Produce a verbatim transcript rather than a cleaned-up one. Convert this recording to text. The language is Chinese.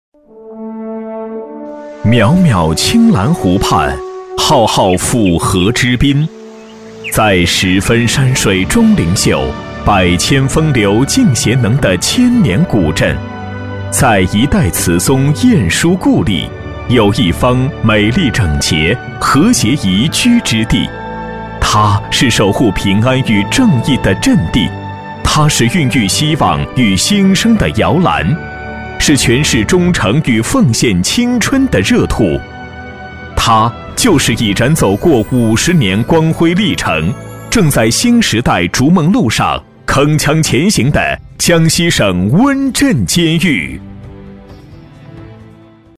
渺渺青蓝湖畔，浩浩府河之滨，在十分山水钟灵秀、百千风流尽贤能的千年古镇，在一代词宗晏殊故里，有一方美丽整洁、和谐宜居之地。它是守护平安与正义的阵地，它是孕育希望与新生的摇篮，是诠释忠诚与奉献青春的热土。它就是已然走过五十年光辉历程，正在新时代逐梦路上铿锵前行的江西省温镇监狱。